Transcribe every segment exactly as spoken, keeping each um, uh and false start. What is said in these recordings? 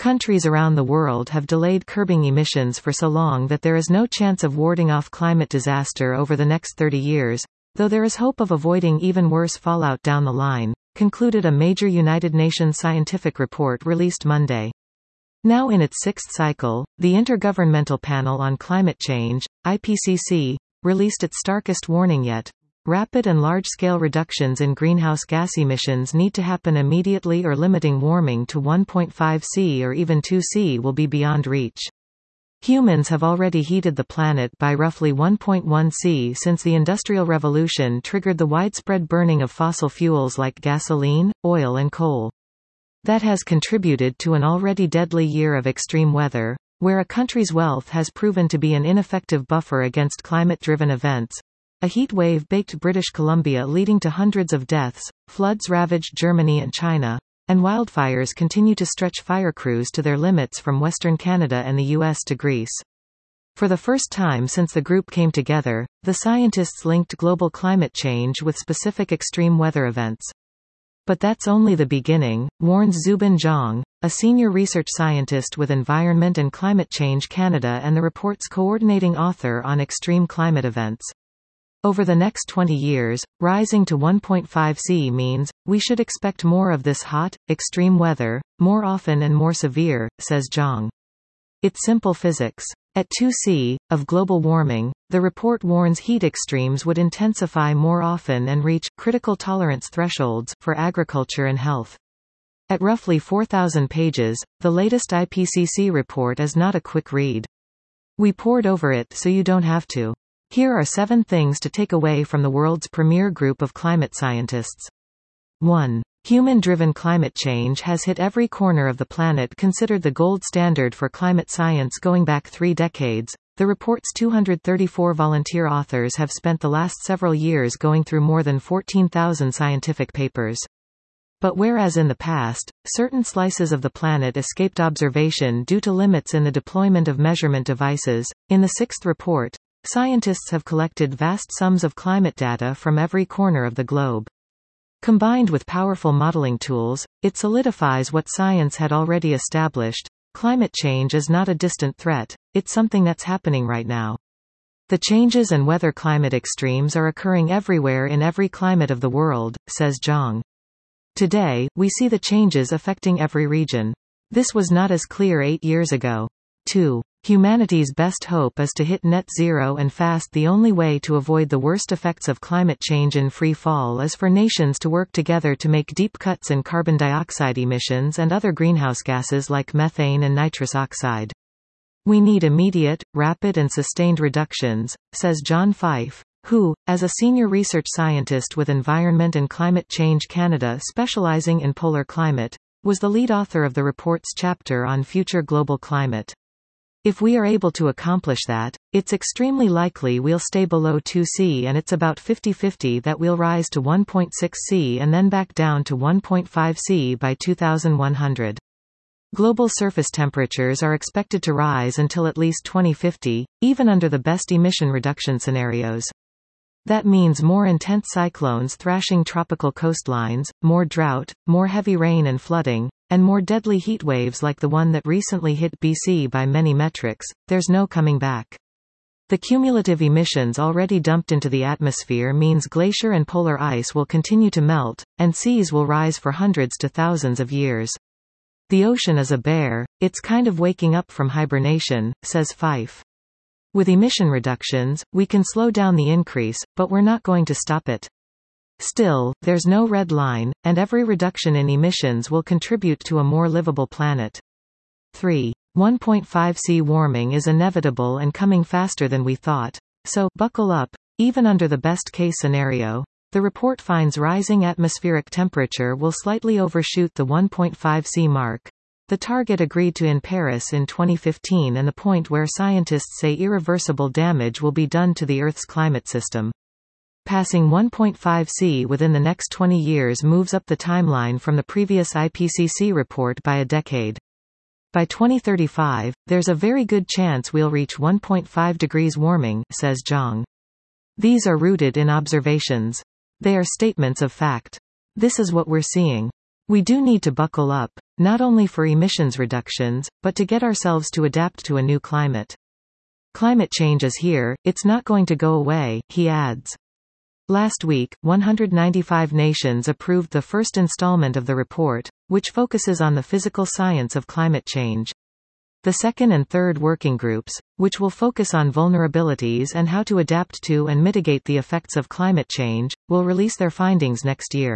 Countries around the world have delayed curbing emissions for so long that there is no chance of warding off climate disaster over the next thirty years, though there is hope of avoiding even worse fallout down the line, concluded a major United Nations scientific report released Monday. Now in its sixth cycle, the Intergovernmental Panel on Climate Change, I P C C, released its starkest warning yet. Rapid and large-scale reductions in greenhouse gas emissions need to happen immediately, or limiting warming to one point five C or even two C will be beyond reach. Humans have already heated the planet by roughly one point one C since the Industrial Revolution triggered the widespread burning of fossil fuels like gasoline, oil and coal. That has contributed to an already deadly year of extreme weather, where a country's wealth has proven to be an ineffective buffer against climate-driven events. A heat wave baked British Columbia leading to hundreds of deaths, floods ravaged Germany and China, and wildfires continue to stretch fire crews to their limits from Western Canada and the U S to Greece. For the first time since the group came together, the scientists linked global climate change with specific extreme weather events. But that's only the beginning, warns Zubin Zhang, a senior research scientist with Environment and Climate Change Canada and the report's coordinating author on extreme climate events. Over the next twenty years, rising to one point five C means, we should expect more of this hot, extreme weather, more often and more severe, says Zhang. It's simple physics. At two C, of global warming, the report warns heat extremes would intensify more often and reach critical tolerance thresholds for agriculture and health. At roughly four thousand pages, the latest I P C C report is not a quick read. We pored over it so you don't have to. Here are seven things to take away from the world's premier group of climate scientists. one. Human-driven climate change has hit every corner of the planet. Considered the gold standard for climate science going back three decades, the report's two hundred thirty-four volunteer authors have spent the last several years going through more than fourteen thousand scientific papers. But whereas in the past, certain slices of the planet escaped observation due to limits in the deployment of measurement devices, in the sixth report, scientists have collected vast sums of climate data from every corner of the globe. Combined with powerful modeling tools, it solidifies what science had already established. Climate change is not a distant threat, it's something that's happening right now. The changes and weather climate extremes are occurring everywhere in every climate of the world, says Zhang. Today, we see the changes affecting every region. This was not as clear eight years ago. two. Humanity's best hope is to hit net zero and fast. The only way to avoid the worst effects of climate change in free fall is for nations to work together to make deep cuts in carbon dioxide emissions and other greenhouse gases like methane and nitrous oxide. We need immediate, rapid and sustained reductions, says John Fife, who, as a senior research scientist with Environment and Climate Change Canada specializing in polar climate, was the lead author of the report's chapter on future global climate. If we are able to accomplish that, it's extremely likely we'll stay below two C, and it's about fifty fifty that we'll rise to one point six C and then back down to one point five C by two thousand one hundred. Global surface temperatures are expected to rise until at least twenty fifty, even under the best emission reduction scenarios. That means more intense cyclones thrashing tropical coastlines, more drought, more heavy rain and flooding, and more deadly heat waves like the one that recently hit B C. By many metrics, there's no coming back. The cumulative emissions already dumped into the atmosphere means glacier and polar ice will continue to melt, and seas will rise for hundreds to thousands of years. The ocean is a bear, it's kind of waking up from hibernation, says Fife. With emission reductions, we can slow down the increase, but we're not going to stop it. Still, there's no red line, and every reduction in emissions will contribute to a more livable planet. three. one point five C warming is inevitable and coming faster than we thought. So, buckle up. Even under the best-case scenario, the report finds rising atmospheric temperature will slightly overshoot the one point five C mark, the target agreed to in Paris in twenty fifteen and the point where scientists say irreversible damage will be done to the Earth's climate system. Passing one point five C within the next twenty years moves up the timeline from the previous I P C C report by a decade. By twenty thirty-five, there's a very good chance we'll reach one point five degrees warming, says Zhang. These are rooted in observations. They are statements of fact. This is what we're seeing. We do need to buckle up, not only for emissions reductions, but to get ourselves to adapt to a new climate. Climate change is here, it's not going to go away, he adds. Last week, one hundred ninety-five nations approved the first installment of the report, which focuses on the physical science of climate change. The second and third working groups, which will focus on vulnerabilities and how to adapt to and mitigate the effects of climate change, will release their findings next year.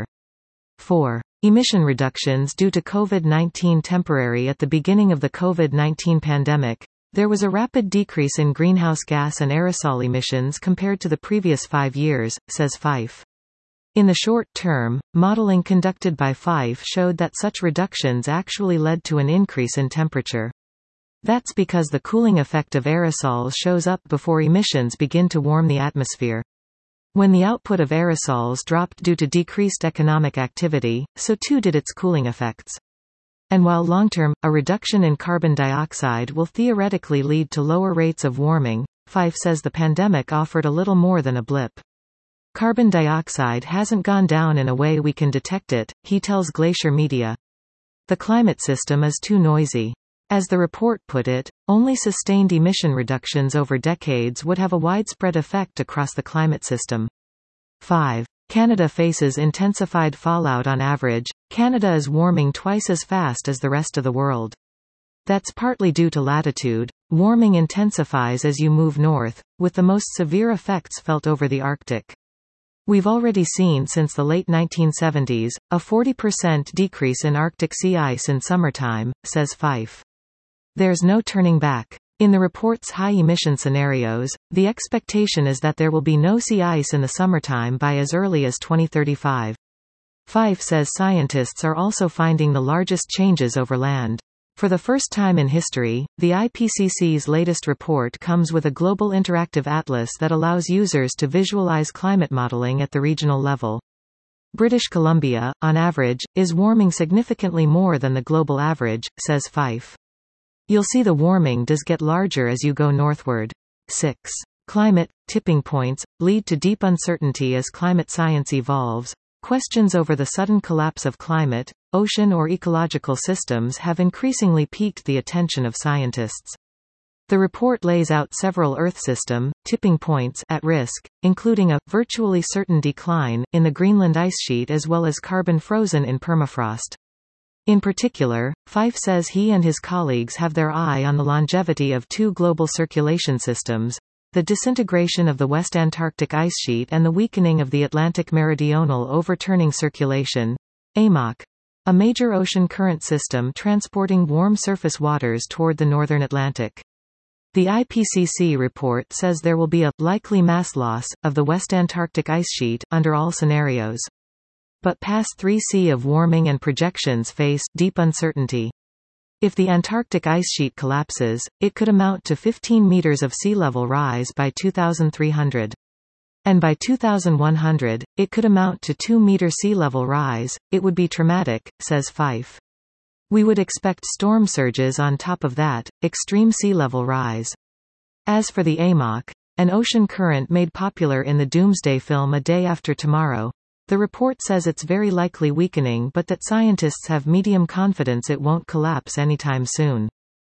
four. Emission reductions due to COVID nineteen. Temporary. At the beginning of the COVID nineteen pandemic, there was a rapid decrease in greenhouse gas and aerosol emissions compared to the previous five years, says Fife. In the short term, modeling conducted by Fife showed that such reductions actually led to an increase in temperature. That's because the cooling effect of aerosols shows up before emissions begin to warm the atmosphere. When the output of aerosols dropped due to decreased economic activity, so too did its cooling effects. And while long-term, a reduction in carbon dioxide will theoretically lead to lower rates of warming, Fife says the pandemic offered a little more than a blip. Carbon dioxide hasn't gone down in a way we can detect it, he tells Glacier Media. The climate system is too noisy. As the report put it, only sustained emission reductions over decades would have a widespread effect across the climate system. five. Canada faces intensified fallout. On average, Canada is warming twice as fast as the rest of the world. That's partly due to latitude. Warming intensifies as you move north, with the most severe effects felt over the Arctic. We've already seen since the late nineteen seventies, a forty percent decrease in Arctic sea ice in summertime, says Fife. There's no turning back. In the report's high-emission scenarios, the expectation is that there will be no sea ice in the summertime by as early as twenty thirty-five. Fife says scientists are also finding the largest changes over land. For the first time in history, the I P C C's latest report comes with a global interactive atlas that allows users to visualize climate modeling at the regional level. British Columbia, on average, is warming significantly more than the global average, says Fife. You'll see the warming does get larger as you go northward. six. Climate tipping points lead to deep uncertainty as climate science evolves. Questions over the sudden collapse of climate, ocean or ecological systems have increasingly piqued the attention of scientists. The report lays out several Earth system tipping points at risk, including a virtually certain decline in the Greenland ice sheet as well as carbon frozen in permafrost. In particular, Fife says he and his colleagues have their eye on the longevity of two global circulation systems, the disintegration of the West Antarctic ice sheet and the weakening of the Atlantic Meridional Overturning Circulation, A M O C, a major ocean current system transporting warm surface waters toward the northern Atlantic. The I P C C report says there will be a likely mass loss of the West Antarctic ice sheet under all scenarios. But past three C of warming and projections face deep uncertainty. If the Antarctic ice sheet collapses, it could amount to fifteen meters of sea level rise by two thousand three hundred. And by two thousand one hundred, it could amount to two meter sea level rise. It would be traumatic, says Fife. We would expect storm surges on top of that, extreme sea level rise. As for the A M O C, an ocean current made popular in the Doomsday film A Day After Tomorrow, the report says it's very likely weakening but that scientists have medium confidence it won't collapse anytime soon.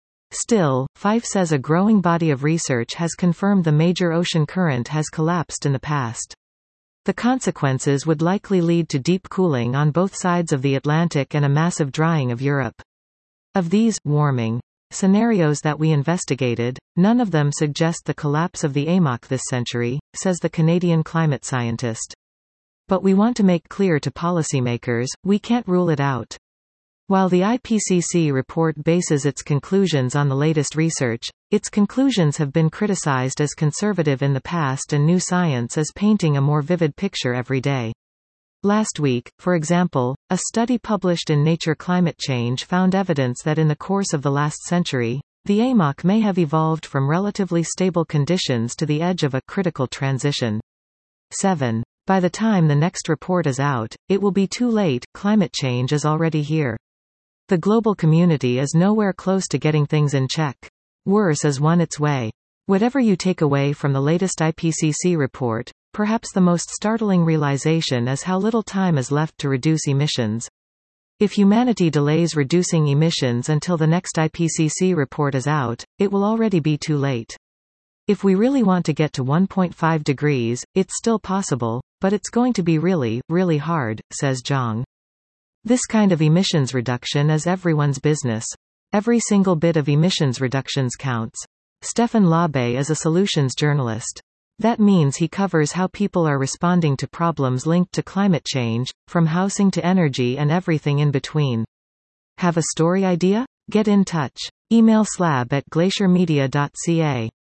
Still, Fife says a growing body of research has confirmed the major ocean current has collapsed in the past. The consequences would likely lead to deep cooling on both sides of the Atlantic and a massive drying of Europe. Of these warming scenarios that we investigated, none of them suggest the collapse of the A M O C this century, says the Canadian climate scientist. But we want to make clear to policymakers, we can't rule it out. While the I P C C report bases its conclusions on the latest research, its conclusions have been criticized as conservative in the past and new science is painting a more vivid picture every day. Last week, for example, a study published in Nature Climate Change found evidence that in the course of the last century, the A M O C may have evolved from relatively stable conditions to the edge of a critical transition. seven. By the time the next report is out, it will be too late. Climate change is already here. The global community is nowhere close to getting things in check. Worse is on its way. Whatever you take away from the latest I P C C report, perhaps the most startling realization is how little time is left to reduce emissions. If humanity delays reducing emissions until the next I P C C report is out, it will already be too late. If we really want to get to one point five degrees, it's still possible, but it's going to be really, really hard, says Zhang. This kind of emissions reduction is everyone's business. Every single bit of emissions reductions counts. Stefan Labe is a solutions journalist. That means he covers how people are responding to problems linked to climate change, from housing to energy and everything in between. Have a story idea? Get in touch. Email slab at glacier media dot c a.